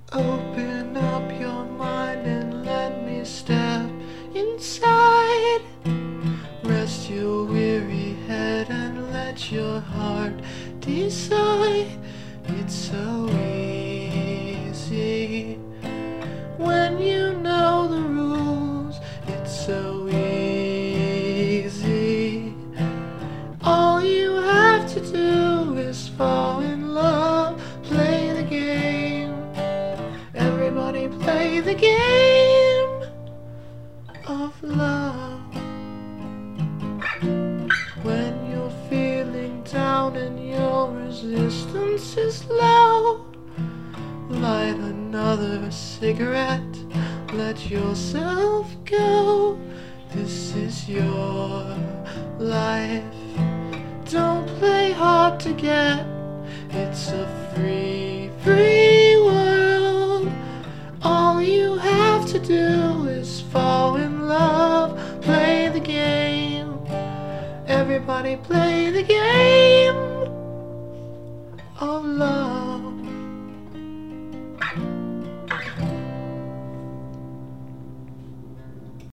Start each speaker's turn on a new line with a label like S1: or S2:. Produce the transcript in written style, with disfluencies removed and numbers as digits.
S1: Open up your mind and let me step inside. Rest your weary head and let your heart decide. It's so easy when you know the rules. It's so easy. All you have to do is fall in love. Play the game. Everybody play the game of love. When you're feeling down and your resistance is low, light another cigarette, let yourself go. This is your life. Don't play hard to get. It's a free world. All you have to do is fall in love. Play the game. Everybody play the game of love.